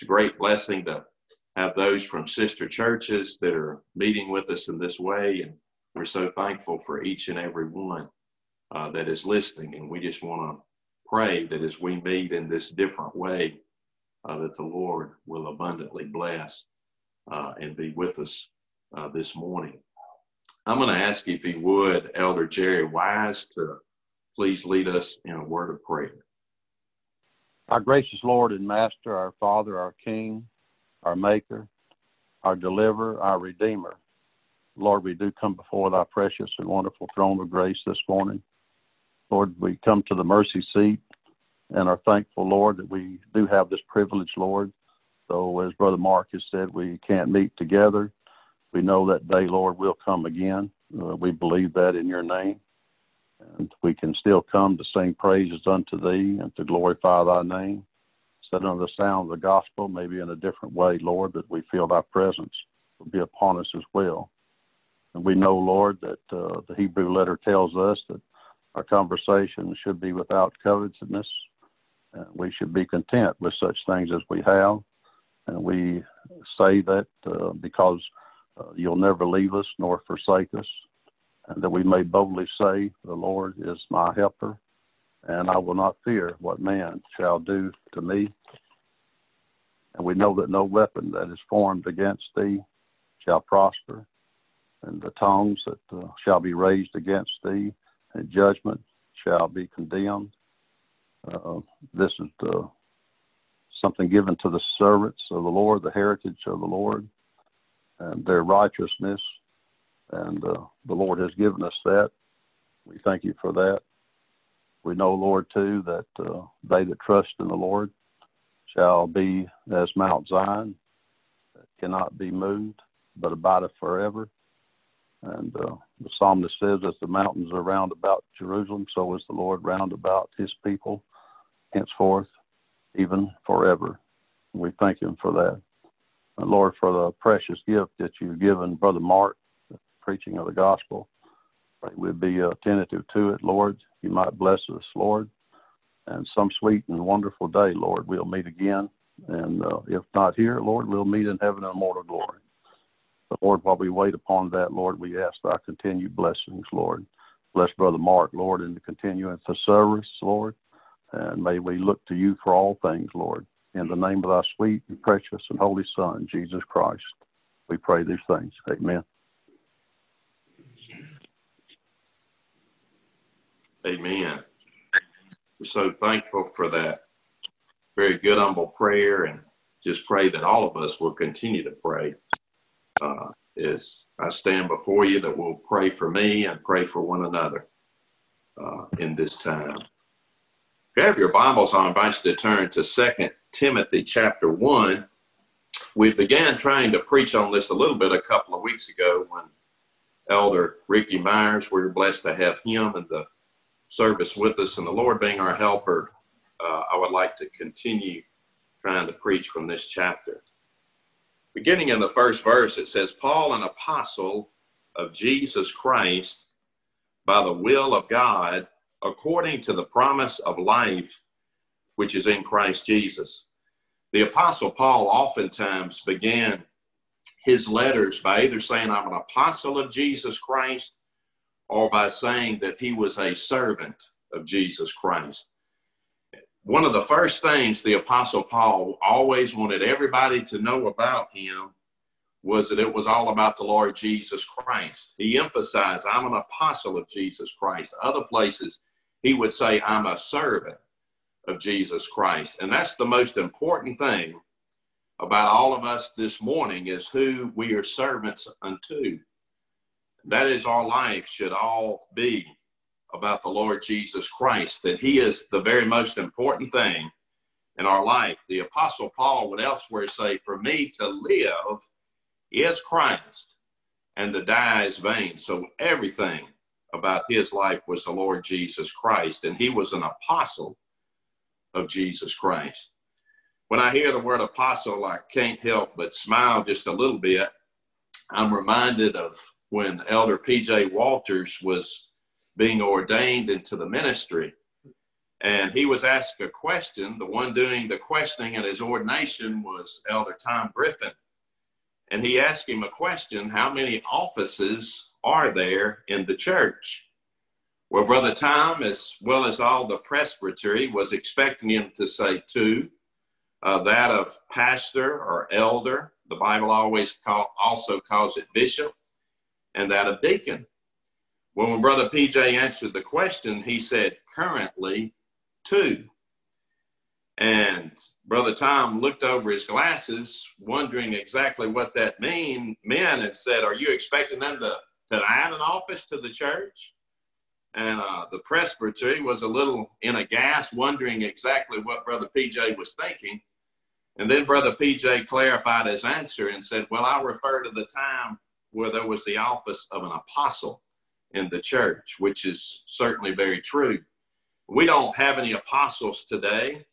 a great blessing to have those from sister churches that are meeting with us in this way. And we're so thankful for each and every one that is listening. And we just want to pray that as we meet in this different way, that the Lord will abundantly bless and be with us this morning. I'm going to ask you, if you would, Elder Jerry Wise, to please lead us in a word of prayer. Our gracious Lord and Master, our Father, our King, our Maker, our Deliverer, our Redeemer. Lord, we do come before thy precious and wonderful throne of grace this morning. Lord, we come to the mercy seat and are thankful, Lord, that we do have this privilege, Lord. So as Brother Mark has said, we can't meet together. We know that day, Lord, will come again. We believe that in your name. And we can still come to sing praises unto thee and to glorify thy name. Set under the sound of the gospel, maybe in a different way, Lord, that we feel thy presence will be upon us as well. And we know, Lord, that the Hebrew letter tells us that our conversation should be without covetousness. And we should be content with such things as we have. And we say that because you'll never leave us nor forsake us, and that we may boldly say, the Lord is my helper, and I will not fear what man shall do to me. And we know that no weapon that is formed against thee shall prosper, and the tongues that shall be raised against thee in judgment shall be condemned. This is something given to the servants of the Lord, the heritage of the Lord, and their righteousness. And the Lord has given us that. We thank you for that. We know, Lord, too, that they that trust in the Lord shall be as Mount Zion, that cannot be moved, but abideth forever. And the psalmist says, as the mountains are round about Jerusalem, so is the Lord round about his people, henceforth, even forever. And we thank him for that. And Lord, for the precious gift that you've given Brother Mark, preaching of the gospel. Pray we'd be attentive to it, Lord. You might bless us, Lord. And some sweet and wonderful day, Lord, we'll meet again. And if not here, Lord, we'll meet in heaven in immortal glory. But Lord, while we wait upon that, Lord, we ask thy continued blessings, Lord. Bless Brother Mark, Lord, in the continuance of service, Lord. And may we look to you for all things, Lord. In the name of thy sweet and precious and holy Son, Jesus Christ, we pray these things. Amen. Amen. We're so thankful for that very good, humble prayer, and just pray that all of us will continue to pray as I stand before you, that we'll pray for me and pray for one another in this time. If you have your Bibles, I invite you to turn to 2 Timothy chapter 1. We began trying to preach on this a little bit a couple of weeks ago when Elder Ricky Myers, we were blessed to have him in the service with us, and the Lord being our helper, I would like to continue trying to preach from this chapter. Beginning in the first verse, it says, Paul, an apostle of Jesus Christ, by the will of God, according to the promise of life, which is in Christ Jesus. The apostle Paul oftentimes began his letters by either saying, I'm an apostle of Jesus Christ, or by saying that he was a servant of Jesus Christ. One of the first things the Apostle Paul always wanted everybody to know about him was that it was all about the Lord Jesus Christ. He emphasized, I'm an apostle of Jesus Christ. Other places, he would say, I'm a servant of Jesus Christ. And that's the most important thing about all of us this morning, is who we are servants unto. That is, our life should all be about the Lord Jesus Christ, that he is the very most important thing in our life. The Apostle Paul would elsewhere say, for me to live is Christ, and to die is vain. So everything about his life was the Lord Jesus Christ, and he was an apostle of Jesus Christ. When I hear the word apostle, I can't help but smile just a little bit. I'm reminded of when Elder P.J. Walters was being ordained into the ministry. And he was asked a question. The one doing the questioning at his ordination was Elder Tom Griffin. And he asked him a question: how many offices are there in the church? Well, Brother Tom, as well as all the presbytery, was expecting him to say 2, that of pastor or elder. The Bible also calls it bishop, and that of deacon. Well, when Brother PJ answered the question, he said, currently 2. And Brother Tom looked over his glasses, wondering exactly what that meant, and said, are you expecting them to add an office to the church? And the presbytery was a little in a gas, wondering exactly what Brother PJ was thinking. And then Brother PJ clarified his answer and said, well, I refer to the time where there was the office of an apostle in the church, which is certainly very true. We don't have any apostles today.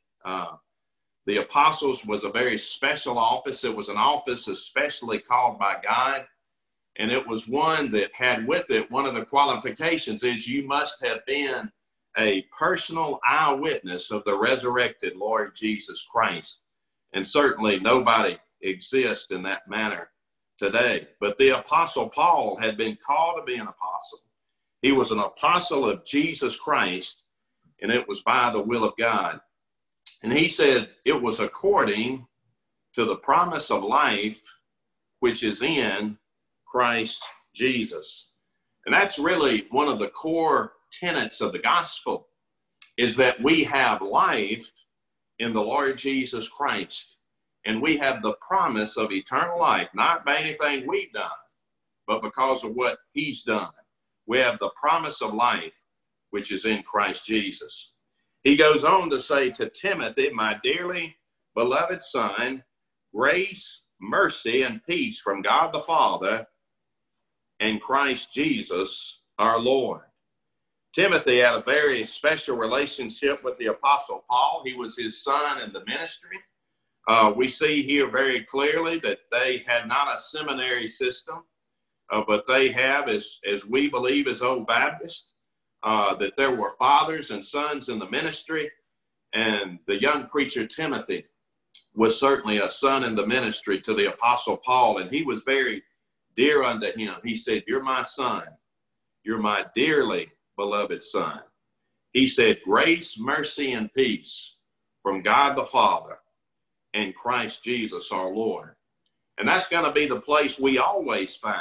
The apostles was a very special office. It was an office especially called by God. And it was one that had with it, one of the qualifications is you must have been a personal eyewitness of the resurrected Lord Jesus Christ. And certainly nobody exists in that manner today. But the Apostle Paul had been called to be an apostle. He was an apostle of Jesus Christ, and it was by the will of God. And he said it was according to the promise of life, which is in Christ Jesus. And that's really one of the core tenets of the gospel, is that we have life in the Lord Jesus Christ. And we have the promise of eternal life, not by anything we've done, but because of what he's done. We have the promise of life, which is in Christ Jesus. He goes on to say to Timothy, my dearly beloved son, grace, mercy, and peace from God the Father and Christ Jesus our Lord. Timothy had a very special relationship with the Apostle Paul. He was his son in the ministry. We see here very clearly that they had not a seminary system, but they have, as we believe as Old Baptists, that there were fathers and sons in the ministry. And the young preacher Timothy was certainly a son in the ministry to the Apostle Paul, and he was very dear unto him. He said, you're my son. You're my dearly beloved son. He said, grace, mercy, and peace from God the Father and Christ Jesus our Lord. And that's going to be the place we always find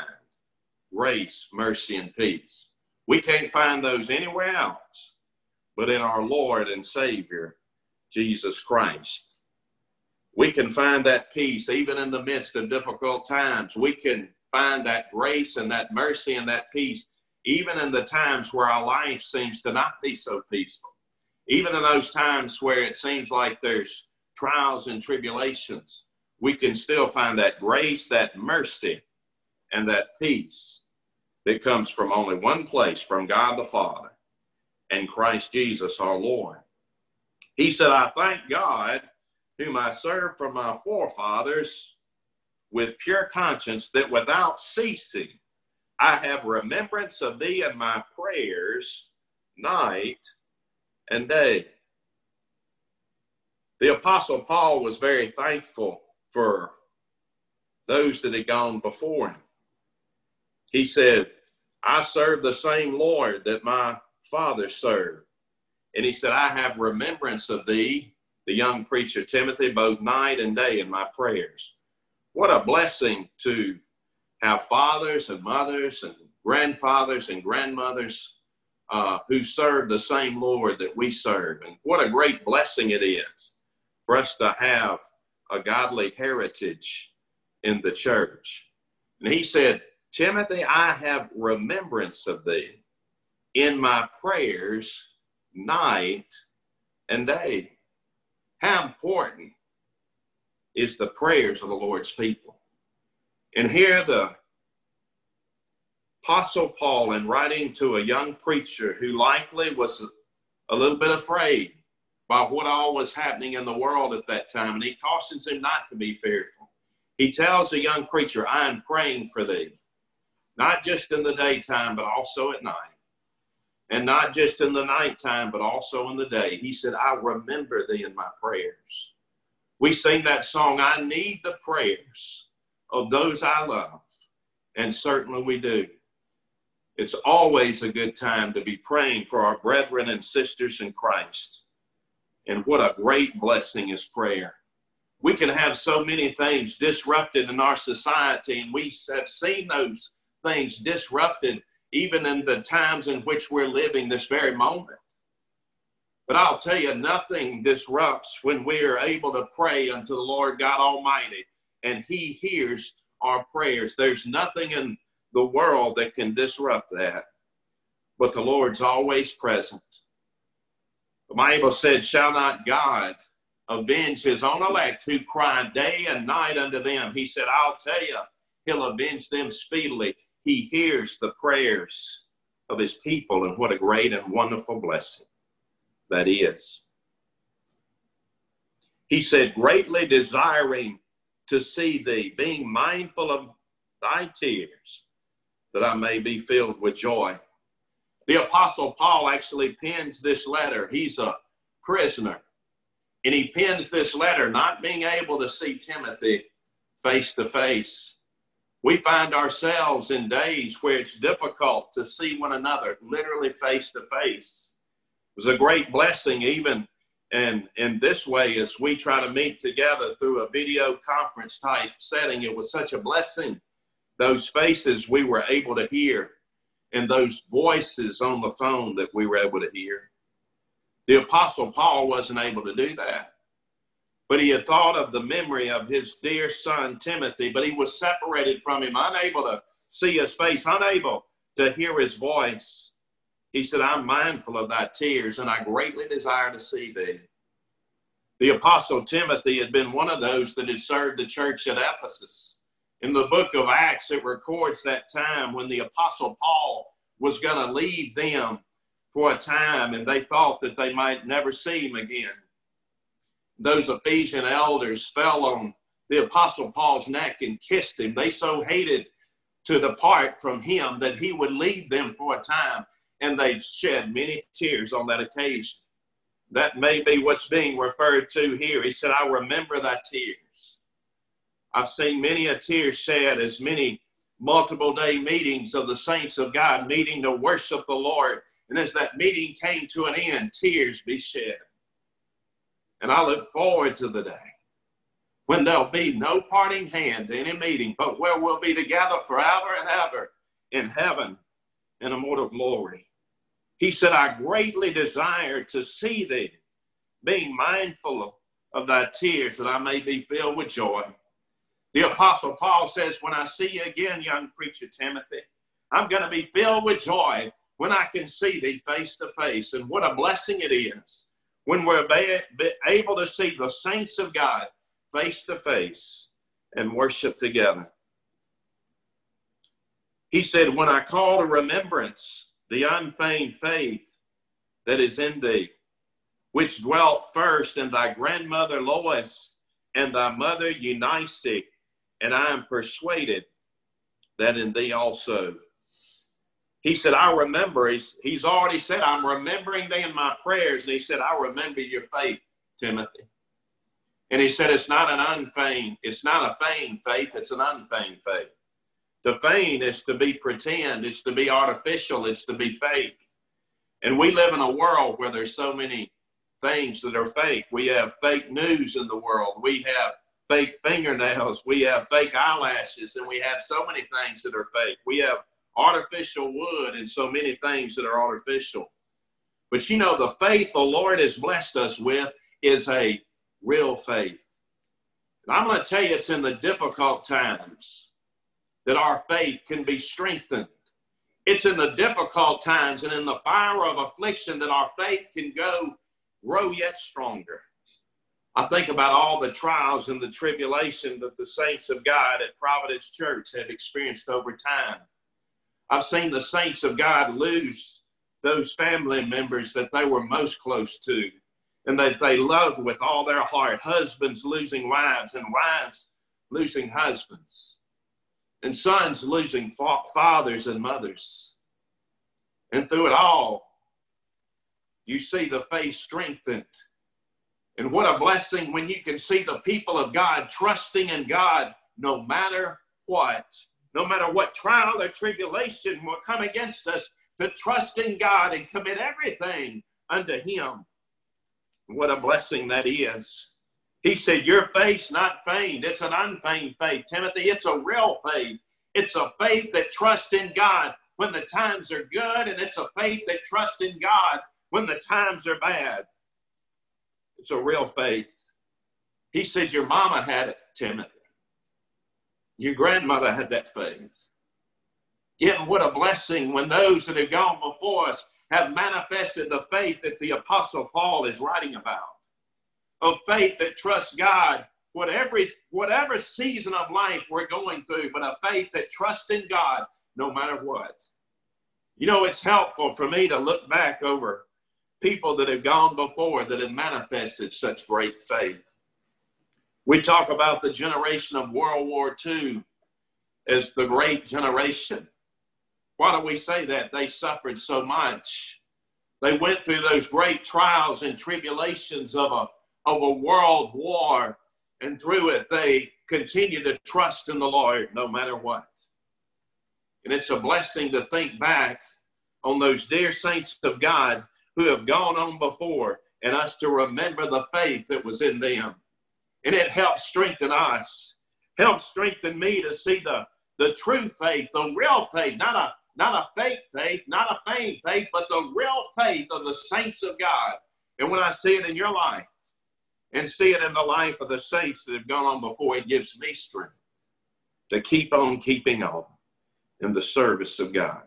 grace, mercy, and peace. We can't find those anywhere else but in our Lord and Savior, Jesus Christ. We can find that peace even in the midst of difficult times. We can find that grace and that mercy and that peace even in the times where our life seems to not be so peaceful. Even in those times where it seems like there's trials and tribulations, we can still find that grace, that mercy, and that peace that comes from only one place, from God the Father and Christ Jesus our Lord. He said, I thank God, whom I served from my forefathers with pure conscience, that without ceasing I have remembrance of thee in my prayers night and day. The Apostle Paul was very thankful for those that had gone before him. He said, I serve the same Lord that my father served. And he said, I have remembrance of thee, the young preacher Timothy, both night and day in my prayers. What a blessing to have fathers and mothers and grandfathers and grandmothers who serve the same Lord that we serve. And what a great blessing it is for us to have a godly heritage in the church. And he said, Timothy, I have remembrance of thee in my prayers night and day. How important is the prayers of the Lord's people? And here the Apostle Paul, in writing to a young preacher who likely was a little bit afraid by what all was happening in the world at that time, and he cautions him not to be fearful. He tells a young preacher, I am praying for thee, not just in the daytime, but also at night. And not just in the nighttime, but also in the day. He said, I remember thee in my prayers. We sing that song, I need the prayers of those I love. And certainly we do. It's always a good time to be praying for our brethren and sisters in Christ. And what a great blessing is prayer. We can have so many things disrupted in our society, and we have seen those things disrupted even in the times in which we're living this very moment. But I'll tell you, nothing disrupts when we are able to pray unto the Lord God Almighty, and He hears our prayers. There's nothing in the world that can disrupt that, but the Lord's always present. The Bible said, shall not God avenge his own elect who cry day and night unto them? He said, I'll tell you, he'll avenge them speedily. He hears the prayers of his people, and what a great and wonderful blessing that is. He said, greatly desiring to see thee, being mindful of thy tears, that I may be filled with joy. The Apostle Paul actually pens this letter. He's a prisoner. And he pens this letter not being able to see Timothy face to face. We find ourselves in days where it's difficult to see one another literally face to face. It was a great blessing even in this way as we try to meet together through a video conference type setting. It was such a blessing. Those faces we were able to hear, and those voices on the phone that we were able to hear. The Apostle Paul wasn't able to do that. But he had thought of the memory of his dear son, Timothy, but he was separated from him, unable to see his face, unable to hear his voice. He said, I'm mindful of thy tears, and I greatly desire to see thee. The Apostle Timothy had been one of those that had served the church at Ephesus. In the book of Acts, it records that time when the Apostle Paul was going to leave them for a time, and they thought that they might never see him again. Those Ephesian elders fell on the Apostle Paul's neck and kissed him. They so hated to depart from him that he would leave them for a time, and they shed many tears on that occasion. That may be what's being referred to here. He said, I remember thy tears. I've seen many a tear shed as many multiple day meetings of the saints of God meeting to worship the Lord. And as that meeting came to an end, tears be shed. And I look forward to the day when there'll be no parting hand to any meeting, but where we'll be together forever and ever in heaven in immortal glory. He said, I greatly desire to see thee, being mindful of thy tears, that I may be filled with joy. The Apostle Paul says, when I see you again, young preacher Timothy, I'm going to be filled with joy when I can see thee face to face. And what a blessing it is when we're able to see the saints of God face to face and worship together. He said, when I call to remembrance the unfeigned faith that is in thee, which dwelt first in thy grandmother Lois and thy mother Eunice, and I am persuaded that in thee also. He said, I remember, he's already said, I'm remembering thee in my prayers. And he said, I remember your faith, Timothy. And he said, it's not a feigned faith, it's an unfeigned faith. To feign is to be pretend, it's to be artificial, it's to be fake. And we live in a world where there's so many things that are fake. We have fake news in the world. We have fake fingernails. We have fake eyelashes, and we have so many things that are fake. We have artificial wood and so many things that are artificial. But you know, the faith the Lord has blessed us with is a real faith. And I'm going to tell you, it's in the difficult times that our faith can be strengthened. It's in the difficult times and in the fire of affliction that our faith can grow yet stronger. I think about all the trials and the tribulation that the saints of God at Providence Church have experienced over time. I've seen the saints of God lose those family members that they were most close to and that they loved with all their heart. Husbands losing wives, and wives losing husbands, and sons losing fathers and mothers. And through it all, you see the faith strengthened. And what a blessing when you can see the people of God trusting in God no matter what. No matter what trial or tribulation will come against us, to trust in God and commit everything unto Him. What a blessing that is. He said, your faith's not feigned. It's an unfeigned faith, Timothy. It's a real faith. It's a faith that trusts in God when the times are good, and it's a faith that trusts in God when the times are bad. It's a real faith. He said, your mama had it, Timothy. Your grandmother had that faith. Yet what a blessing when those that have gone before us have manifested the faith that the Apostle Paul is writing about. Of faith that trusts God, whatever season of life we're going through, but a faith that trusts in God no matter what. You know, it's helpful for me to look back over people that have gone before that have manifested such great faith. We talk about the generation of World War II as the great generation. Why do we say that? They suffered so much. They went through those great trials and tribulations of a world war, and through it they continue to trust in the Lord no matter what. And it's a blessing to think back on those dear saints of God who have gone on before, and us to remember the faith that was in them. And it helps strengthen us, helps strengthen me to see the true faith, the real faith, not a fake faith, not a feigned faith, but the real faith of the saints of God. And when I see it in your life and see it in the life of the saints that have gone on before, it gives me strength to keep on keeping on in the service of God.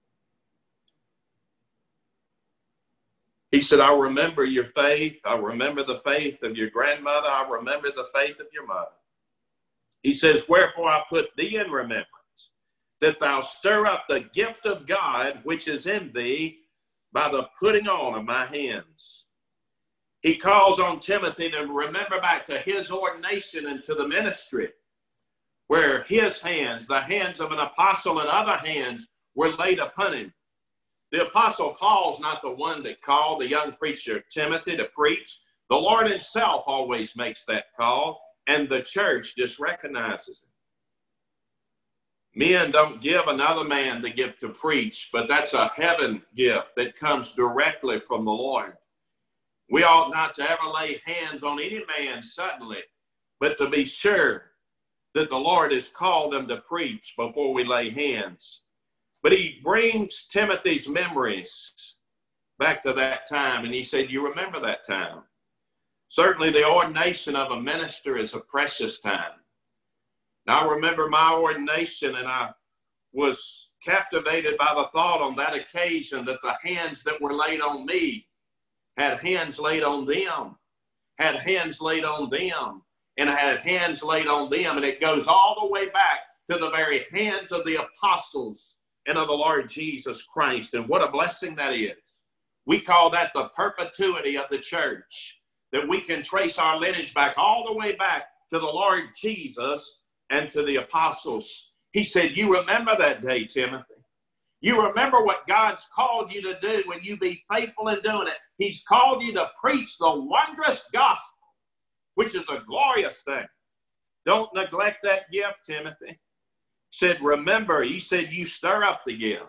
He said, I remember your faith. I remember the faith of your grandmother. I remember the faith of your mother. He says, wherefore I put thee in remembrance, that thou stir up the gift of God which is in thee by the putting on of my hands. He calls on Timothy to remember back to his ordination and to the ministry, where his hands, the hands of an apostle and other hands, were laid upon him. The Apostle Paul's not the one that called the young preacher Timothy to preach. The Lord himself always makes that call, and the church just recognizes it. Men don't give another man the gift to preach, but that's a heaven gift that comes directly from the Lord. We ought not to ever lay hands on any man suddenly, but to be sure that the Lord has called them to preach before we lay hands. But he brings Timothy's memories back to that time, and he said, you remember that time. Certainly the ordination of a minister is a precious time. Now, I remember my ordination, and I was captivated by the thought on that occasion that the hands that were laid on me had hands laid on them, had hands laid on them, and had hands laid on them. And it goes all the way back to the very hands of the apostles and of the Lord Jesus Christ. And what a blessing that is. We call that the perpetuity of the church, that we can trace our lineage back all the way back to the Lord Jesus and to the apostles. He said, you remember that day, Timothy. You remember what God's called you to do when you be faithful in doing it. He's called you to preach the wondrous gospel, which is a glorious thing. Don't neglect that gift, Timothy. Said, remember, he said, you stir up the gift.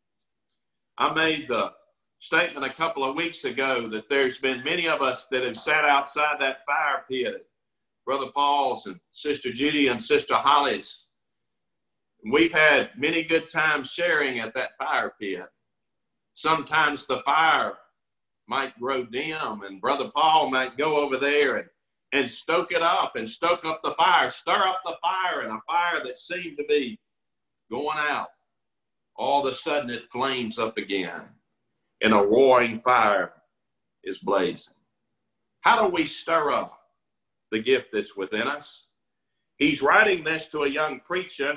I made the statement a couple of weeks ago that there's been many of us that have sat outside that fire pit, Brother Paul's and Sister Judy and Sister Holly's. We've had many good times sharing at that fire pit. Sometimes the fire might grow dim, and Brother Paul might go over there and stoke it up and stoke up the fire, stir up the fire, and a fire that seemed to be going out. All of a sudden it flames up again, and a roaring fire is blazing. How do we stir up the gift that's within us? He's writing this to a young preacher,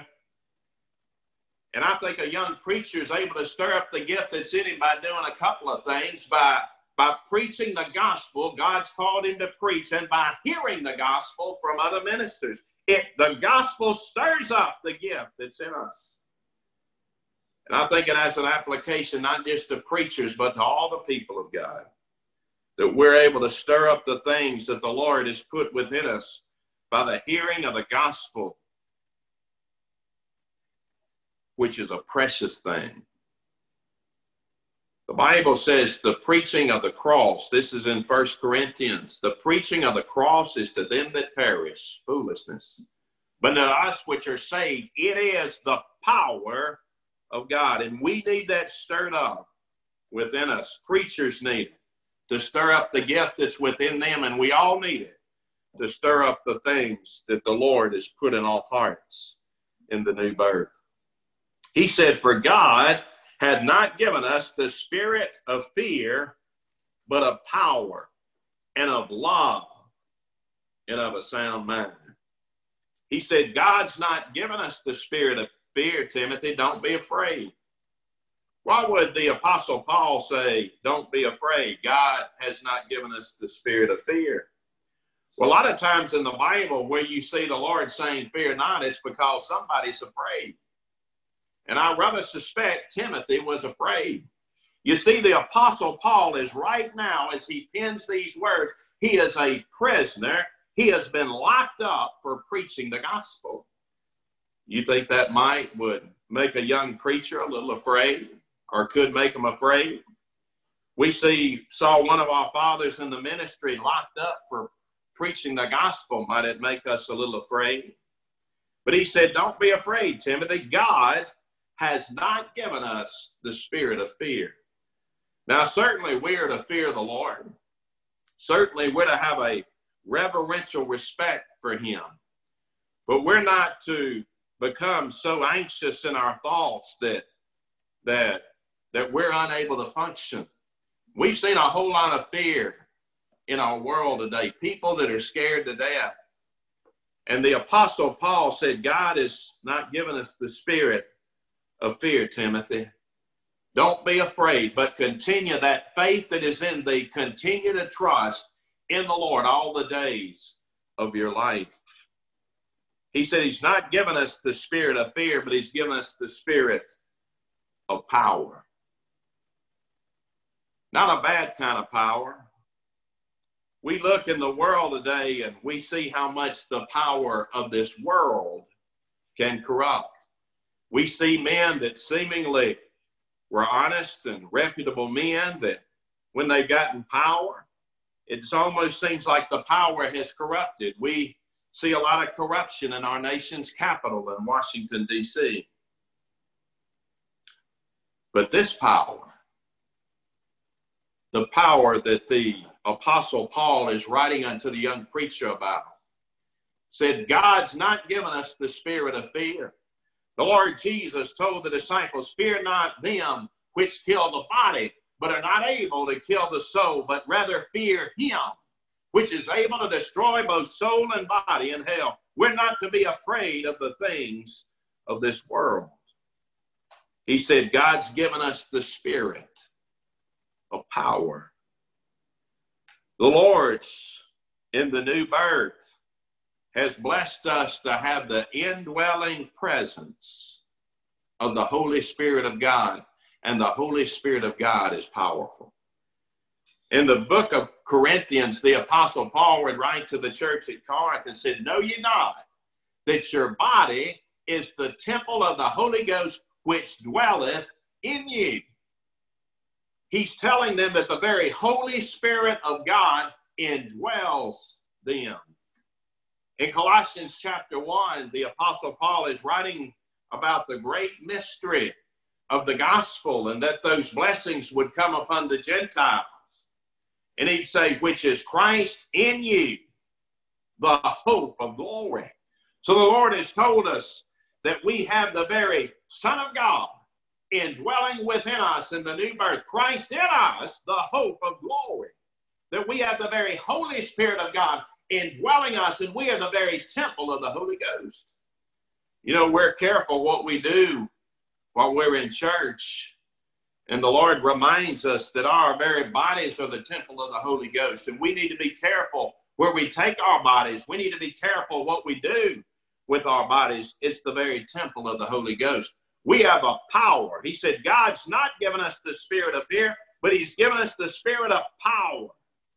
and I think a young preacher is able to stir up the gift that's in him by doing a couple of things, by preaching the gospel God's called him to preach, and by hearing the gospel from other ministers. The gospel stirs up the gift that's in us. And I think it has an application not just to preachers, but to all the people of God. that we're able to stir up the things that the Lord has put within us by the hearing of the gospel, which is a precious thing. The Bible says the preaching of the cross, this is in 1 Corinthians, the preaching of the cross is to them that perish, foolishness. But to us which are saved, it is the power of God. And we need that stirred up within us. Preachers need it to stir up the gift that's within them, and we all need it to stir up the things that the Lord has put in our hearts in the new birth. He said, for God had not given us the spirit of fear, but of power and of love and of a sound mind. He said, God's not given us the spirit of fear, Timothy. Don't be afraid. Why would the Apostle Paul say, don't be afraid? God has not given us the spirit of fear. Well, a lot of times in the Bible where you see the Lord saying, fear not, it's because somebody's afraid. And I rather suspect Timothy was afraid. You see, the Apostle Paul is right now, as he pens these words, he is a prisoner. He has been locked up for preaching the gospel. You think that would make a young preacher a little afraid, or could make him afraid? We saw one of our fathers in the ministry locked up for preaching the gospel. Might it make us a little afraid? But he said, don't be afraid, Timothy. God has not given us the spirit of fear. Now, certainly we are to fear the Lord. Certainly we're to have a reverential respect for him. But we're not to become so anxious in our thoughts that we're unable to function. We've seen a whole lot of fear in our world today. People that are scared to death. And the Apostle Paul said, God has not given us the spirit of fear, Timothy. Don't be afraid, but continue that faith that is in thee. Continue to trust in the Lord all the days of your life. He said he's not given us the spirit of fear, but he's given us the spirit of power. Not a bad kind of power. We look in the world today and we see how much the power of this world can corrupt. We see men that seemingly were honest and reputable men that when they've gotten power, it almost seems like the power has corrupted. We see a lot of corruption in our nation's capital in Washington, D.C. But this power, the power that the Apostle Paul is writing unto the young preacher about, said, God's not given us the spirit of fear. The Lord Jesus told the disciples, fear not them which kill the body, but are not able to kill the soul, but rather fear him, which is able to destroy both soul and body in hell. We're not to be afraid of the things of this world. He said, God's given us the spirit of power. The Lord's in the new birth has blessed us to have the indwelling presence of the Holy Spirit of God, and the Holy Spirit of God is powerful. In the book of Corinthians, the Apostle Paul would write to the church at Corinth and said, know ye not that your body is the temple of the Holy Ghost which dwelleth in you? He's telling them that the very Holy Spirit of God indwells them. In Colossians chapter 1, the Apostle Paul is writing about the great mystery of the gospel and that those blessings would come upon the Gentiles. And he'd say, which is Christ in you, the hope of glory. So the Lord has told us that we have the very Son of God indwelling within us in the new birth. Christ in us, the hope of glory. That we have the very Holy Spirit of God indwelling us, and we are the very temple of the Holy Ghost. You know, we're careful what we do while we're in church. And the Lord reminds us that our very bodies are the temple of the Holy Ghost. And we need to be careful where we take our bodies. We need to be careful what we do with our bodies. It's the very temple of the Holy Ghost. We have a power. He said, God's not given us the spirit of fear, but he's given us the spirit of power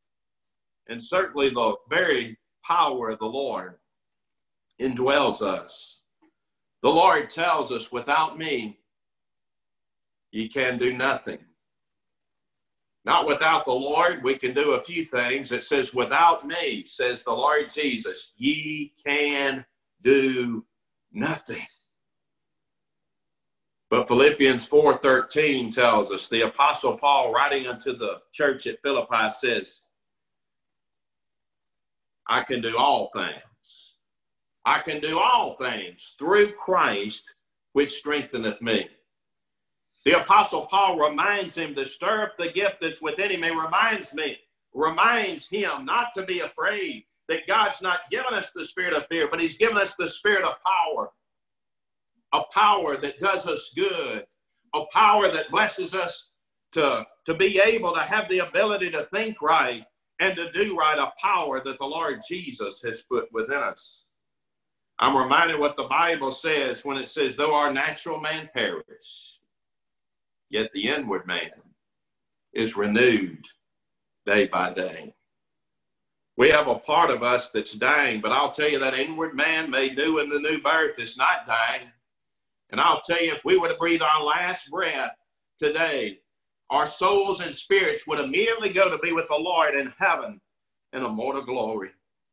And certainly the very power of the Lord indwells us. The Lord tells us, without me, ye can do nothing. Not without the Lord, we can do a few things. It says, without me, says the Lord Jesus, ye can do nothing. But Philippians 4:13 tells us, the Apostle Paul, writing unto the church at Philippi, says, I can do all things. I can do all things through Christ, which strengtheneth me. The Apostle Paul reminds him to stir up the gift that's within him. He reminds him not to be afraid, that God's not given us the spirit of fear, but he's given us the spirit of power. A power that does us good. A power that blesses us to be able to have the ability to think right and to do right. A power that the Lord Jesus has put within us. I'm reminded what the Bible says when it says, though our natural man perish, yet the inward man is renewed day by day. We have a part of us that's dying, but I'll tell you that inward man made new in the new birth is not dying. And I'll tell you, if we were to breathe our last breath today, our souls and spirits would immediately go to be with the Lord in heaven in immortal glory.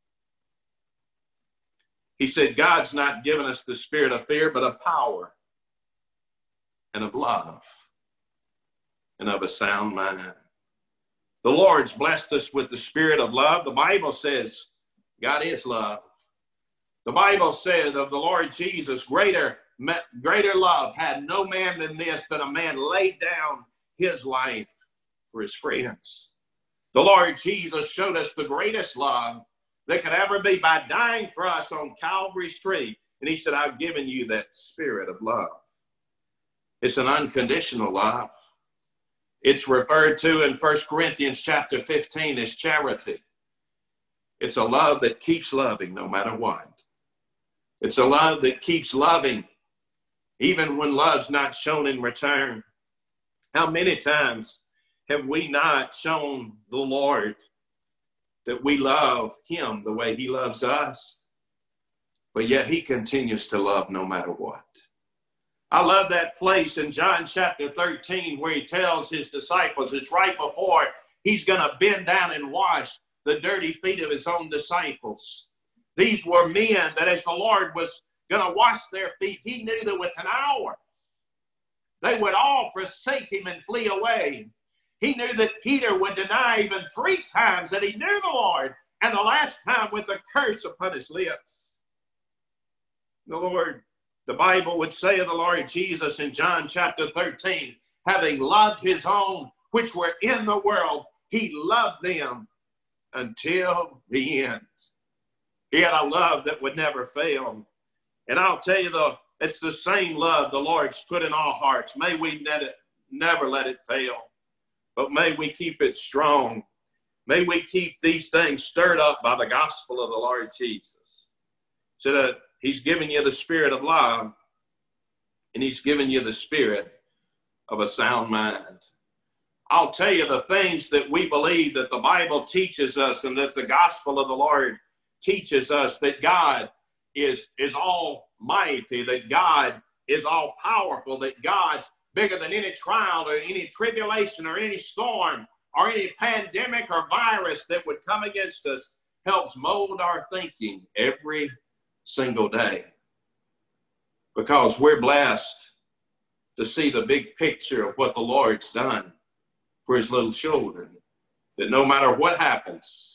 He said, God's not given us the spirit of fear, but of power and of love and of a sound mind. The Lord's blessed us with the spirit of love. The Bible says God is love. The Bible says of the Lord Jesus, greater love had no man than this, that a man laid down his life for his friends. The Lord Jesus showed us the greatest love that could ever be by dying for us on Calvary's tree. And he said, I've given you that spirit of love. It's an unconditional love. It's referred to in 1 Corinthians chapter 15 as charity. It's a love that keeps loving no matter what. It's a love that keeps loving even when love's not shown in return. How many times have we not shown the Lord that we love him the way he loves us? But yet he continues to love no matter what. I love that place in John chapter 13 where he tells his disciples, it's right before he's going to bend down and wash the dirty feet of his own disciples. These were men that as the Lord was going to wash their feet, he knew that within hours they would all forsake him and flee away. He knew that Peter would deny even 3 times that he knew the Lord, and the last time with a curse upon his lips. The Bible would say of the Lord Jesus in John chapter 13, having loved his own which were in the world, he loved them until the end. He had a love that would never fail. And I'll tell you, it's the same love the Lord's put in our hearts. May we never let it fail, but may we keep it strong. May we keep these things stirred up by the gospel of the Lord Jesus. So that he's given you the spirit of love, and he's given you the spirit of a sound mind. I'll tell you the things that we believe that the Bible teaches us and that the gospel of the Lord teaches us, that God is almighty, that God is all powerful, that God's bigger than any trial or any tribulation or any storm or any pandemic or virus that would come against us, helps mold our thinking every single day. Because we're blessed to see the big picture of what the Lord's done for his little children, that no matter what happens,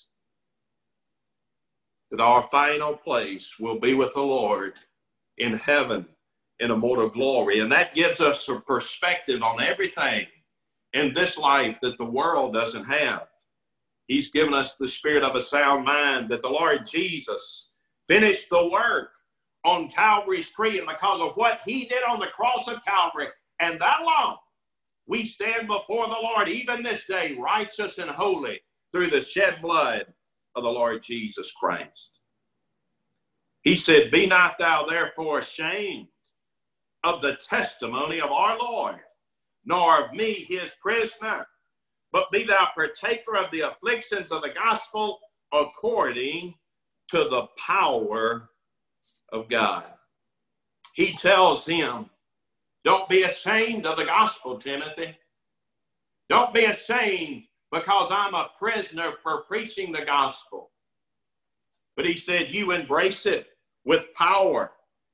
that our final place will be with the Lord in heaven in immortal glory. And that gives us a perspective on everything in this life that the world doesn't have. He's given us the spirit of a sound mind, that the Lord Jesus finished the work on Calvary's tree, and because of what he did on the cross of Calvary, and that long, we stand before the Lord even this day, righteous and holy, through the shed blood of the Lord Jesus Christ. He said, be not thou therefore ashamed of the testimony of our Lord, nor of me his prisoner, but be thou partaker of the afflictions of the gospel according to the power of God. He tells him, don't be ashamed of the gospel, Timothy. Don't be ashamed because I'm a prisoner for preaching the gospel. But he said, you embrace it with power.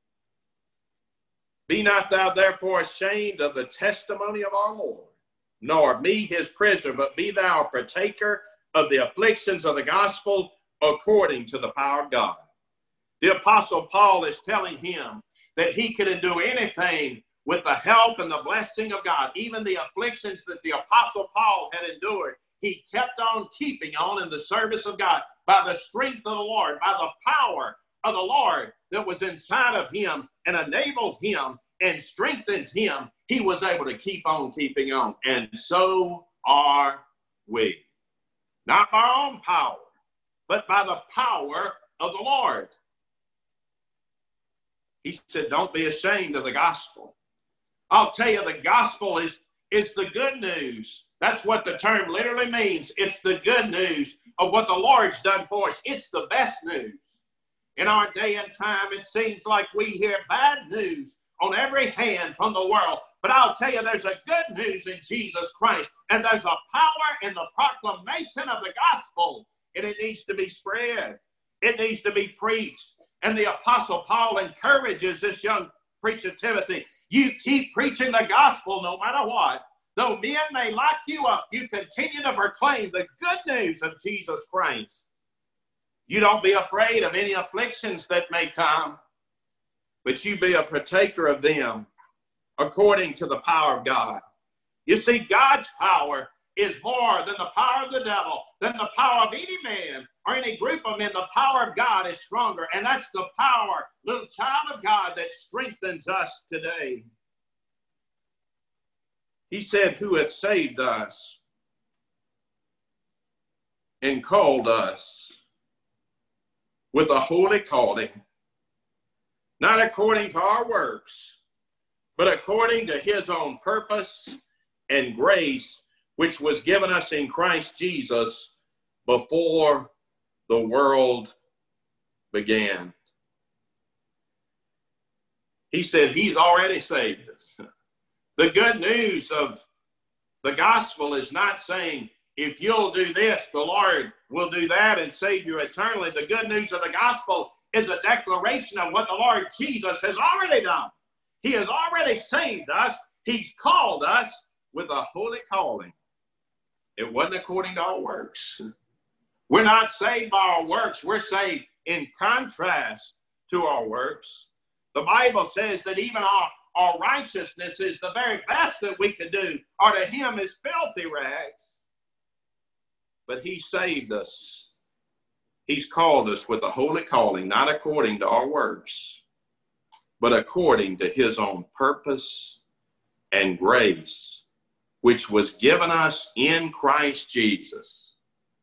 Be not thou therefore ashamed of the testimony of our Lord, nor me his prisoner, but be thou a partaker of the afflictions of the gospel according to the power of God. The Apostle Paul is telling him that he can endure anything with the help and the blessing of God. Even the afflictions that the Apostle Paul had endured, he kept on keeping on in the service of God by the strength of the Lord, by the power of the Lord that was inside of him and enabled him and strengthened him. He was able to keep on keeping on. And so are we. Not by our own power, but by the power of the Lord. He said, don't be ashamed of the gospel. I'll tell you, the gospel is the good news. That's what the term literally means. It's the good news of what the Lord's done for us. It's the best news. In our day and time, it seems like we hear bad news on every hand from the world. But I'll tell you, there's a good news in Jesus Christ. And there's a power in the proclamation of the gospel. And it needs to be spread. It needs to be preached. And the Apostle Paul encourages this young preacher, Timothy, you keep preaching the gospel no matter what. Though men may lock you up, you continue to proclaim the good news of Jesus Christ. You don't be afraid of any afflictions that may come, but you be a partaker of them according to the power of God. You see, God's power is more than the power of the devil, than the power of any man or any group of men. The power of God is stronger, and that's the power, little child of God, that strengthens us today. He said, who hath saved us and called us with a holy calling, not according to our works, but according to his own purpose and grace, which was given us in Christ Jesus before the world began. He said he's already saved us. The good news of the gospel is not saying, if you'll do this, the Lord will do that and save you eternally. The good news of the gospel is a declaration of what the Lord Jesus has already done. He has already saved us. He's called us with a holy calling. It wasn't according to our works. We're not saved by our works. We're saved in contrast to our works. The Bible says that even our righteousness is the very best that we could do, or to him is filthy rags. But he saved us. He's called us with a holy calling, not according to our works, but according to his own purpose and grace, which was given us in Christ Jesus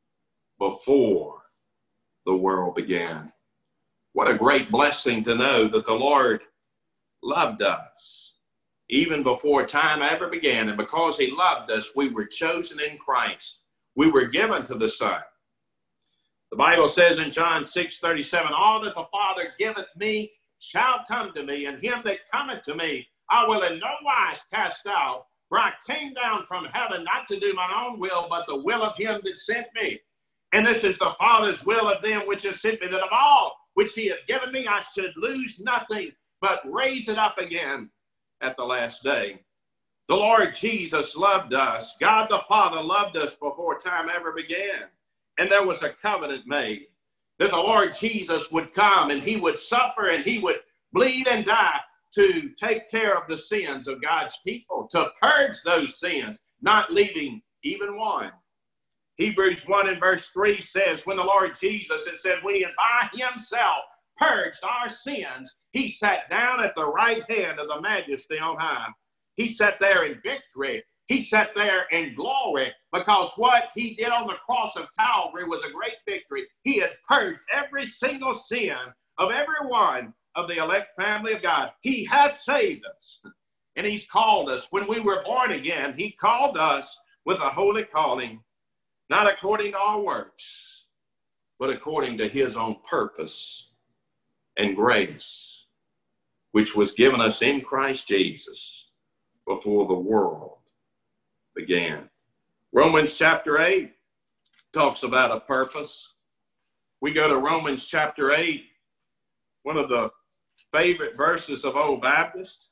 before the world began. What a great blessing to know that the Lord loved us even before time ever began. And because he loved us, we were chosen in Christ. We were given to the Son. The Bible says in John 6:37, all that the Father giveth me shall come to me, and him that cometh to me I will in no wise cast out. For I came down from heaven not to do mine own will, but the will of him that sent me. And this is the Father's will of them which have sent me, that of all which he hath given me I should lose nothing, but raise it up again at the last day. The Lord Jesus loved us. God the Father loved us before time ever began. And there was a covenant made that the Lord Jesus would come and he would suffer and he would bleed and die to take care of the sins of God's people, to purge those sins, not leaving even one. Hebrews 1 and verse 3 says, when the Lord Jesus, it said, when he had by himself purged our sins, he sat down at the right hand of the Majesty on high. He sat there in victory. He sat there in glory, because what he did on the cross of Calvary was a great victory. He had purged every single sin of every one of the elect family of God. He had saved us, and he's called us. When we were born again, he called us with a holy calling, not according to our works, but according to his own purpose and grace, which was given us in Christ Jesus before the world began. Romans chapter 8 talks about a purpose. We go to Romans chapter 8, one of the favorite verses of Old Baptist.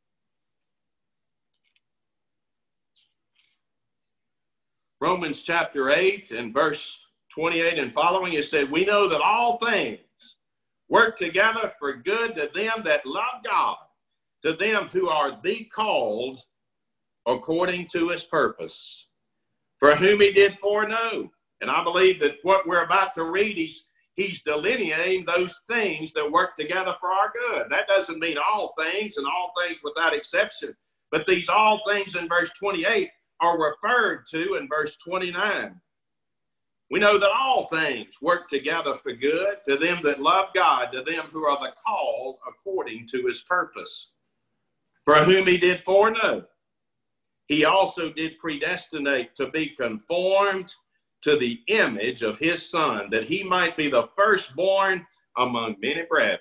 Romans chapter 8 and verse 28 and following, it said, we know that all things work together for good to them that love God, to them who are the called according to his purpose, for whom he did foreknow. And I believe that what we're about to read, he's delineating those things that work together for our good. That doesn't mean all things and all things without exception, but these all things in verse 28 are referred to in verse 29. We know that all things work together for good to them that love God, to them who are the called according to his purpose, for whom he did foreknow. He also did predestinate to be conformed to the image of his Son, that he might be the firstborn among many brethren.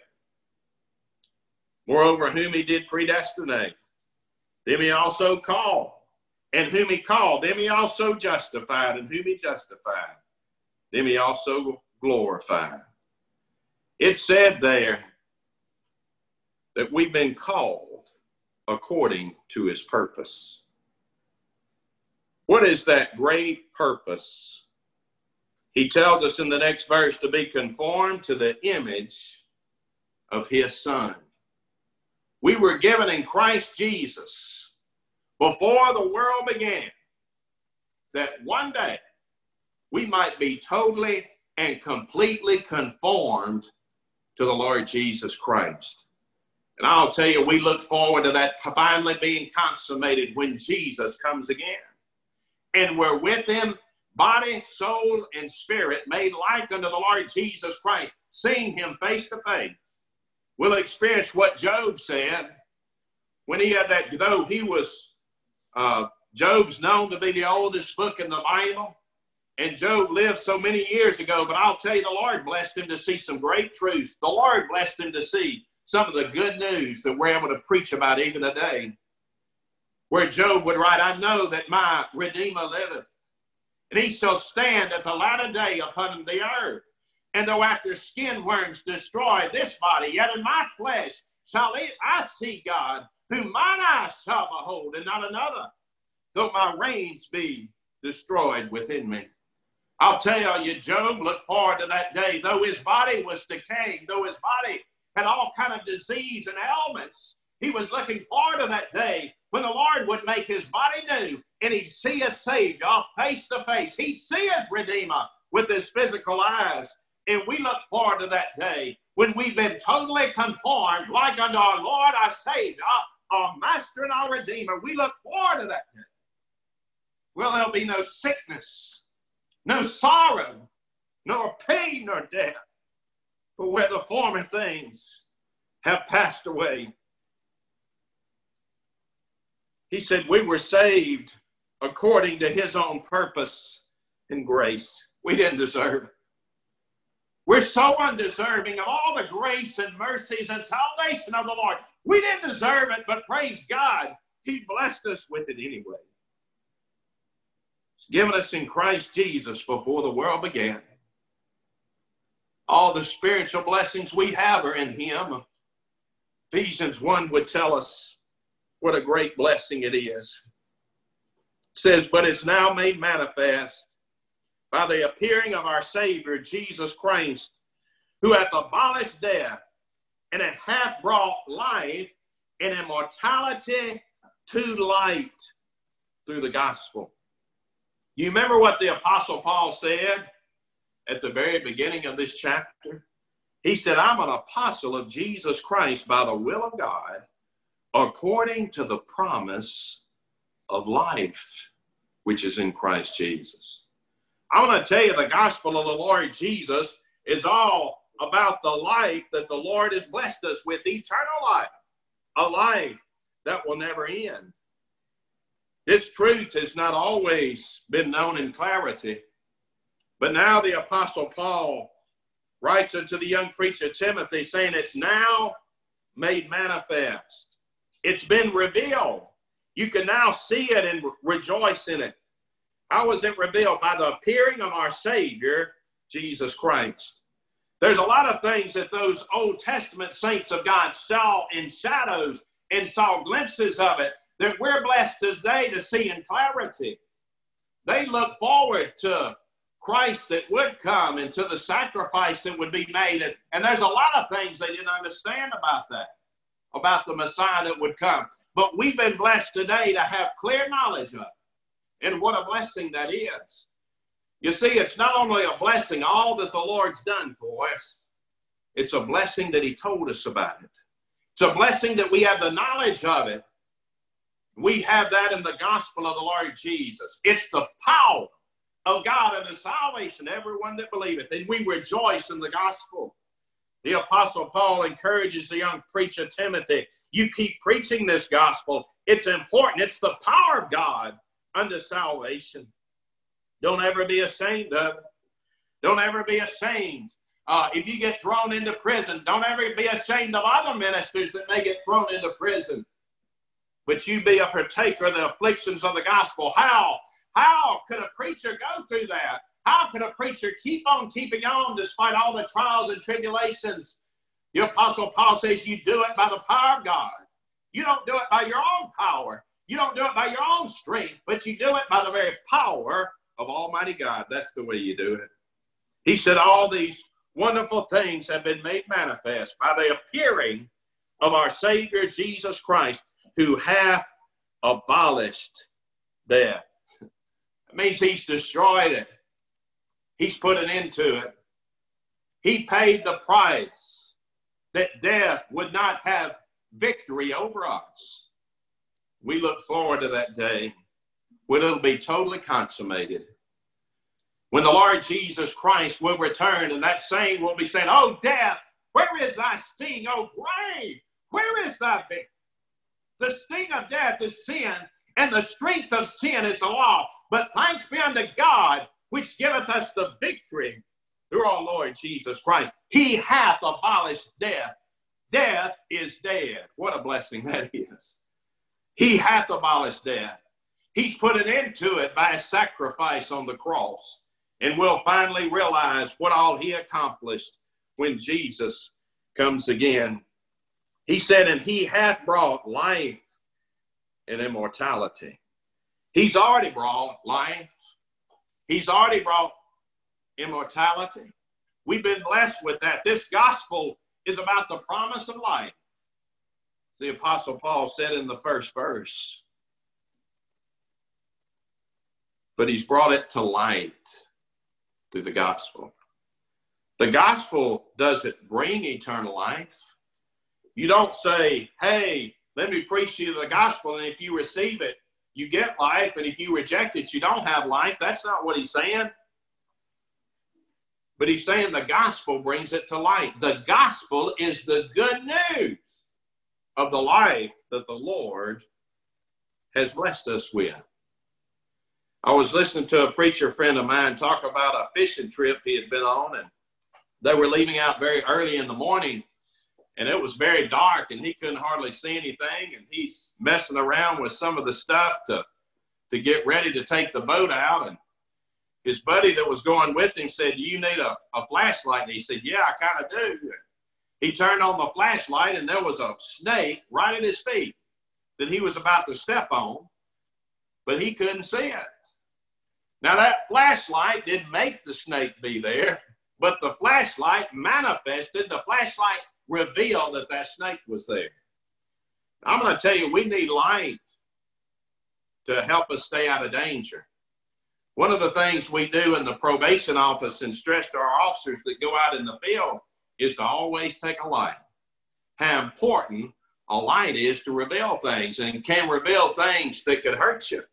Moreover, whom he did predestinate, them he also called. And whom he called, them he also justified. And whom he justified, them he also glorified. It said there that we've been called according to his purpose. What is that great purpose? He tells us in the next verse to be conformed to the image of his Son. We were given in Christ Jesus before the world began that one day we might be totally and completely conformed to the Lord Jesus Christ. And I'll tell you, we look forward to that finally being consummated when Jesus comes again. And we're with him, body, soul, and spirit, made like unto the Lord Jesus Christ, seeing him face to face. We'll experience what Job said when he had that, though he was, Job's known to be the oldest book in the Bible, and Job lived so many years ago, but I'll tell you, the Lord blessed him to see some great truths. The Lord blessed him to see some of the good news that we're able to preach about even today, where Job would write, I know that my Redeemer liveth, and he shall stand at the latter day upon the earth. And though after skin worms destroy this body, yet in my flesh shall I see God, whom mine eyes shall behold, and not another, though my reins be destroyed within me. I'll tell you, Job looked forward to that day, though his body was decaying, though his body had all kind of disease and ailments. He was looking forward to that day when the Lord would make his body new, and he'd see us saved off face to face. He'd see his Redeemer with his physical eyes. And we look forward to that day when we've been totally conformed like unto our Lord, our Savior, our Master and our Redeemer. We look forward to that day. Well, there'll be no sickness, no sorrow, nor pain, nor death, but where the former things have passed away. He said we were saved according to his own purpose and grace. We didn't deserve it. We're so undeserving of all the grace and mercies and salvation of the Lord. We didn't deserve it, but praise God, he blessed us with it anyway. He's given us in Christ Jesus before the world began. All the spiritual blessings we have are in him. Ephesians 1 would tell us what a great blessing it is. It says, but it's now made manifest by the appearing of our Savior, Jesus Christ, who hath abolished death and hath brought life and immortality to light through the gospel. You remember what the Apostle Paul said at the very beginning of this chapter? He said, I'm an apostle of Jesus Christ by the will of God, according to the promise of life, which is in Christ Jesus. I want to tell you, the gospel of the Lord Jesus is all about the life that the Lord has blessed us with, eternal life, a life that will never end. This truth has not always been known in clarity, but now the Apostle Paul writes unto the young preacher Timothy, saying, it's now made manifest. It's been revealed. You can now see it and rejoice in it. How was it revealed? By the appearing of our Savior, Jesus Christ. There's a lot of things that those Old Testament saints of God saw in shadows and saw glimpses of it that we're blessed today to see in clarity. They look forward to Christ that would come and to the sacrifice that would be made. And there's a lot of things they didn't understand about that, about the Messiah that would come. But we've been blessed today to have clear knowledge of it. And what a blessing that is. You see, it's not only a blessing, all that the Lord's done for us, it's a blessing that he told us about it. It's a blessing that we have the knowledge of it. We have that in the gospel of the Lord Jesus. It's the power of God and the salvation, everyone that believeth. And we rejoice in the gospel. The Apostle Paul encourages the young preacher Timothy, you keep preaching this gospel. It's important. It's the power of God unto salvation. Don't ever be ashamed of it. Don't ever be ashamed. If you get thrown into prison, don't ever be ashamed of other ministers that may get thrown into prison. But you be a partaker of the afflictions of the gospel. How could a preacher go through that? How could a preacher keep on keeping on despite all the trials and tribulations? The Apostle Paul says you do it by the power of God. You don't do it by your own power. You don't do it by your own strength, but you do it by the very power of Almighty God. That's the way you do it. He said all these wonderful things have been made manifest by the appearing of our Savior Jesus Christ, who hath abolished death. That means he's destroyed it. He's put an end to it. He paid the price that death would not have victory over us. We look forward to that day when it'll be totally consummated. When the Lord Jesus Christ will return, and that saying will be saying, oh, death, where is thy sting? Oh, grave, where is thy victory? The sting of death is sin, and the strength of sin is the law. But thanks be unto God, which giveth us the victory through our Lord Jesus Christ. He hath abolished death. Death is dead. What a blessing that is. He hath abolished death. He's put an end to it by a sacrifice on the cross. And we'll finally realize what all he accomplished when Jesus comes again. He said, and he hath brought life and immortality. He's already brought life. He's already brought immortality. We've been blessed with that. This gospel is about the promise of life. The Apostle Paul said in the first verse, but he's brought it to light through the gospel. The gospel doesn't bring eternal life. You don't say, hey, let me preach you the gospel, and if you receive it, you get life, and if you reject it, you don't have life. That's not what he's saying. But he's saying the gospel brings it to light. The gospel is the good news of the life that the Lord has blessed us with. I was listening to a preacher friend of mine talk about a fishing trip he had been on, and they were leaving out very early in the morning, and it was very dark, and he couldn't hardly see anything, and he's messing around with some of the stuff to get ready to take the boat out, and his buddy that was going with him said, you need a flashlight? And he said, yeah, I kind of do. He turned on the flashlight, and there was a snake right at his feet that he was about to step on, but he couldn't see it. Now, that flashlight didn't make the snake be there, but the flashlight manifested, the flashlight revealed that that snake was there. I'm going to tell you, we need light to help us stay out of danger. One of the things we do in the probation office and stress to our officers that go out in the field is to always take a light. How important a light is to reveal things, and can reveal things that could hurt you.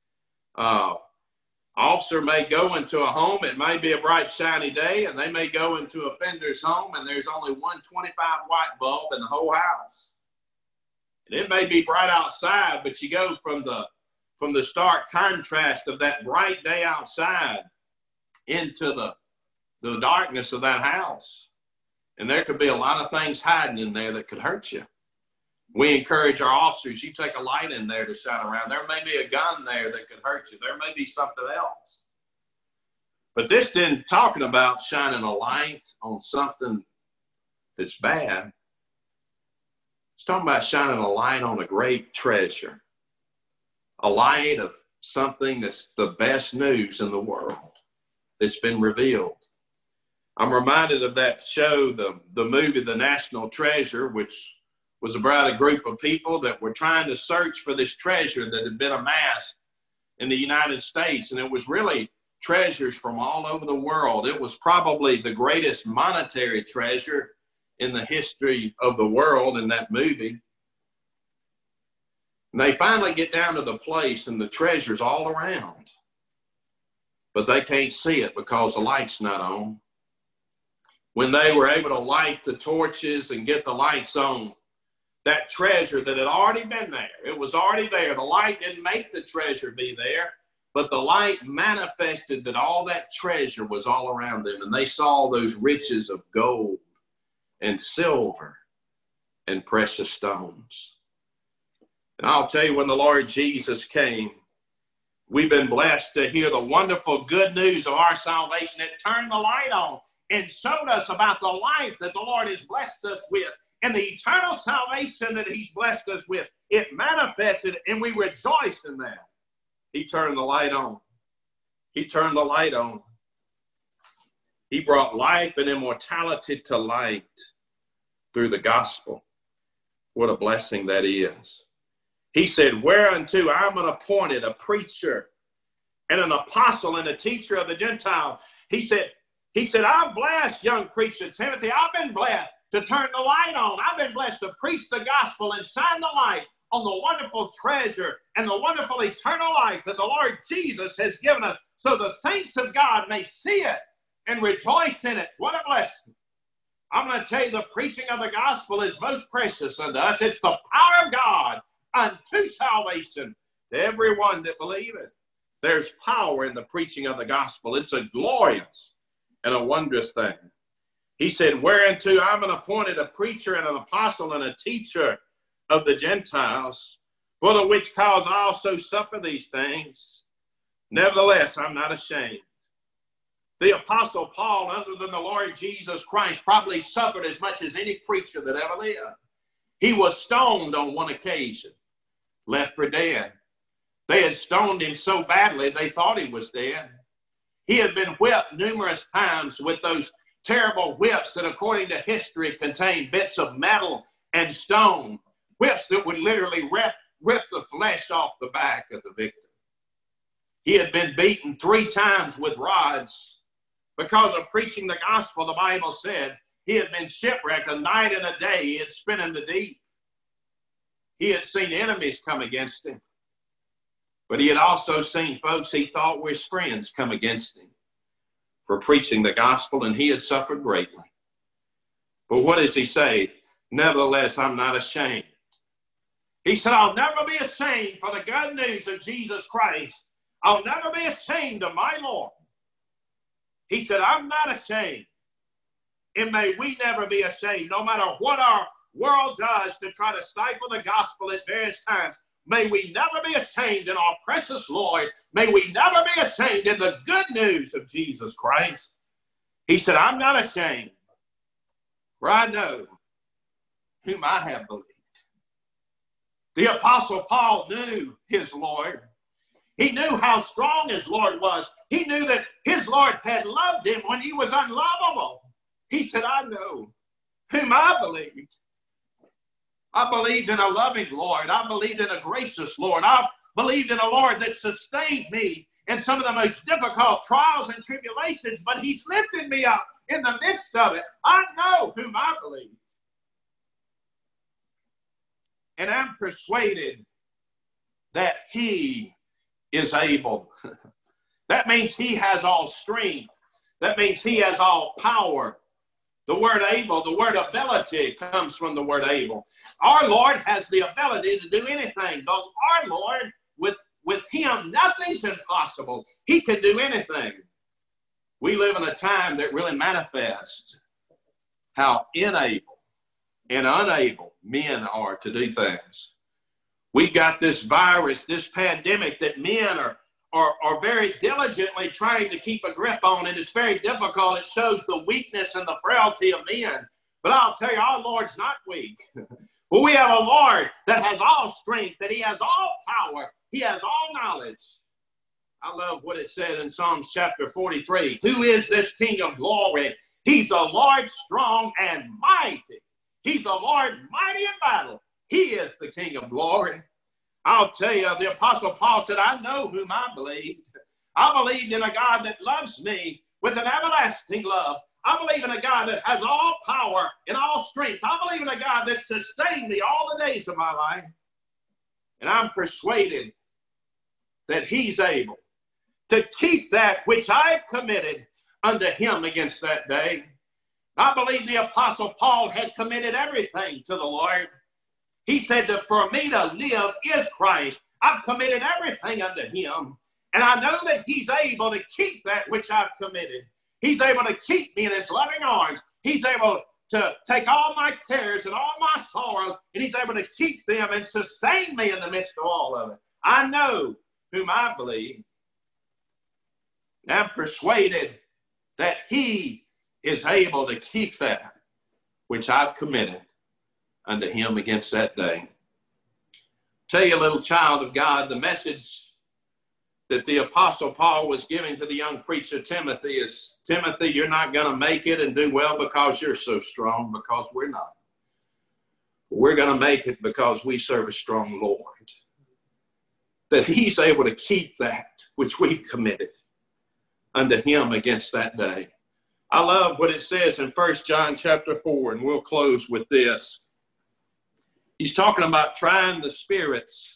Officer may go into a home, it may be a bright, shiny day, and they may go into a offender's home, and there's only 125 watt bulb in the whole house. And it may be bright outside, but you go from the stark contrast of that bright day outside into the the darkness of that house. And there could be a lot of things hiding in there that could hurt you. We encourage our officers, you take a light in there to shine around. There may be a gun there that could hurt you. There may be something else. But this isn't talking about shining a light on something that's bad. It's talking about shining a light on a great treasure. A light of something that's the best news in the world that's been revealed. I'm reminded of that show, the movie, The National Treasure, which was about a group of people that were trying to search for this treasure that had been amassed in the United States. And it was really treasures from all over the world. It was probably the greatest monetary treasure in the history of the world in that movie. And they finally get down to the place and the treasure's all around. But they can't see it because the light's not on. When they were able to light the torches and get the lights on, that treasure that had already been there, it was already there. The light didn't make the treasure be there, but the light manifested that all that treasure was all around them. And they saw those riches of gold and silver and precious stones. And I'll tell you, when the Lord Jesus came, we've been blessed to hear the wonderful good news of our salvation. It turned the light on and showed us about the life that the Lord has blessed us with and the eternal salvation that he's blessed us with. It manifested, and we rejoice in that. He turned the light on. He turned the light on. He brought life and immortality to light through the gospel. What a blessing that is. He said, whereunto I'm an appointed, a preacher, and an apostle, and a teacher of the Gentiles. He said, I'm blessed, young preacher Timothy. I've been blessed to turn the light on. I've been blessed to preach the gospel and shine the light on the wonderful treasure and the wonderful eternal life that the Lord Jesus has given us, so the saints of God may see it and rejoice in it. What a blessing. I'm going to tell you, the preaching of the gospel is most precious unto us. It's the power of God unto salvation to everyone that believeth. There's power in the preaching of the gospel. It's a glorious and a wondrous thing. He said, whereunto I'm an appointed, a preacher and an apostle and a teacher of the Gentiles, for the which cause I also suffer these things. Nevertheless, I'm not ashamed. The apostle Paul, other than the Lord Jesus Christ, probably suffered as much as any preacher that ever lived. He was stoned on one occasion, left for dead. They had stoned him so badly they thought he was dead. He had been whipped numerous times with those terrible whips that, according to history, contained bits of metal and stone, whips that would literally rip the flesh off the back of the victim. He had been beaten 3 times with rods because of preaching the gospel. The Bible said he had been shipwrecked a night and a day. He had spent in the deep. He had seen enemies come against him, but he had also seen folks he thought were his friends come against him for preaching the gospel, and he had suffered greatly. But what does he say? Nevertheless, I'm not ashamed. He said, I'll never be ashamed for the good news of Jesus Christ. I'll never be ashamed of my Lord. He said, I'm not ashamed. And may we never be ashamed, no matter what our world does to try to stifle the gospel at various times. May we never be ashamed in our precious Lord. May we never be ashamed in the good news of Jesus Christ. He said, I'm not ashamed, for I know whom I have believed. The apostle Paul knew his Lord. He knew how strong his Lord was. He knew that his Lord had loved him when he was unlovable. He said, I know whom I believed. I believed in a loving Lord. I believed in a gracious Lord. I believed in a Lord that sustained me in some of the most difficult trials and tribulations, but he's lifted me up in the midst of it. I know whom I believe. And I'm persuaded that he is able. That means he has all strength. That means he has all power. The word able, the word ability comes from the word able. Our Lord has the ability to do anything. But our Lord, with him, nothing's impossible. He can do anything. we live in a time that really manifests how unable and unable men are to do things. We've got this virus, this pandemic that men are very diligently trying to keep a grip on, and it's very difficult. It shows the weakness and the frailty of men. But I'll tell you, our Lord's not weak. Well, we have a Lord that has all strength, that he has all power, he has all knowledge. I love what it said in Psalms chapter 43. Who is this King of glory? He's a Lord strong and mighty. He's a Lord mighty in battle. He is the King of glory. I'll tell you, the Apostle Paul said, I know whom I believe. I believed in a God that loves me with an everlasting love. I believe in a God that has all power and all strength. I believe in a God that sustained me all the days of my life. And I'm persuaded that he's able to keep that which I've committed unto him against that day. I believe the Apostle Paul had committed everything to the Lord. He said that for me to live is Christ. I've committed everything unto him. And I know that he's able to keep that which I've committed. He's able to keep me in his loving arms. He's able to take all my cares and all my sorrows, and he's able to keep them and sustain me in the midst of all of it. I know whom I believe. I'm persuaded that he is able to keep that which I've committed unto him against that day. Tell you, little child of God, the message that the Apostle Paul was giving to the young preacher Timothy is, Timothy, you're not going to make it and do well because you're so strong, because we're not. We're going to make it because we serve a strong Lord. That he's able to keep that which we've committed unto him against that day. I love what it says in 1 John chapter 4, and we'll close with this. He's talking about trying the spirits.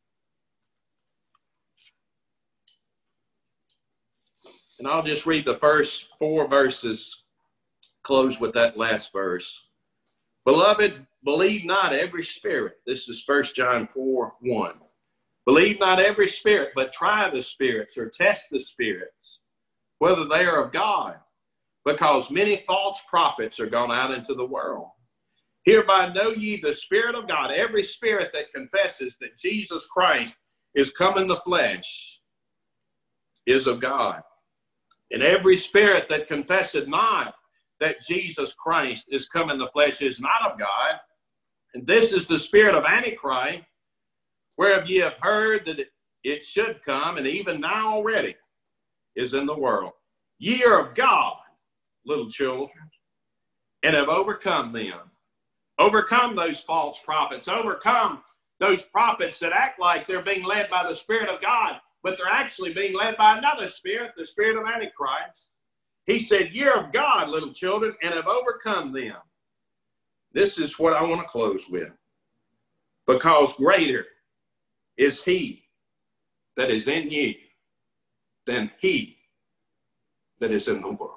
And I'll just read the first 4 verses, close with that last verse. Beloved, believe not every spirit. This is 1 John 4:1. Believe not every spirit, but try the spirits, or test the spirits, whether they are of God, because many false prophets are gone out into the world. Hereby know ye the Spirit of God. Every spirit that confesses that Jesus Christ is come in the flesh is of God. And every spirit that confesseth not that Jesus Christ is come in the flesh is not of God. And this is the spirit of Antichrist, whereof ye have heard that it should come, and even now already is in the world. Ye are of God, little children, and have overcome them. Overcome those false prophets. Overcome those prophets that act like they're being led by the Spirit of God, but they're actually being led by another spirit, the spirit of Antichrist. He said, ye are of God, little children, and have overcome them. This is what I want to close with. Because greater is he that is in you than he that is in the world.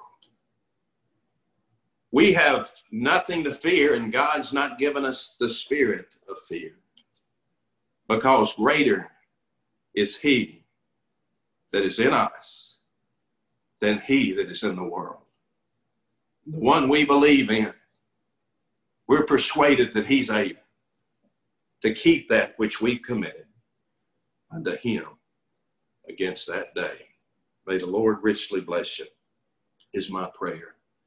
We have nothing to fear, and God's not given us the spirit of fear. Because greater is he that is in us than he that is in the world. The one we believe in, we're persuaded that he's able to keep that which we committed unto him against that day. May the Lord richly bless you, is my prayer.